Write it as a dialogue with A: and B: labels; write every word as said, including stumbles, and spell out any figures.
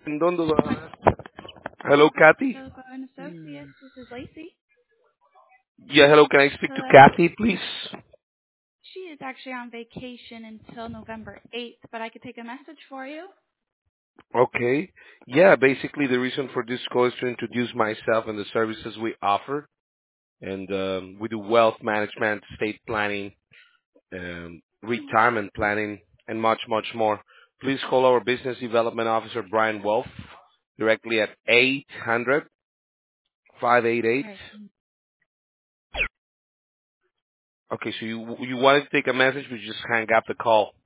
A: ¿En dónde va? Hello, Kathy?
B: Hello, and Associates. This is Lacey.
A: Yeah, hello, can I speak to
B: Hello.
A: Kathy, please?
B: She is actually on vacation until November eighth, but I could take a message for you.
A: Okay. Yeah, basically the reason for this call is to introduce myself and the services we offer. And um, we do wealth management, estate planning, um, retirement planning, and much, much more. Please call our business development officer, Brian Wolf, directly at eight hundred, five eight eight.
B: Right.
A: Okay, so you you wanted to take a message, but you just hang up the call.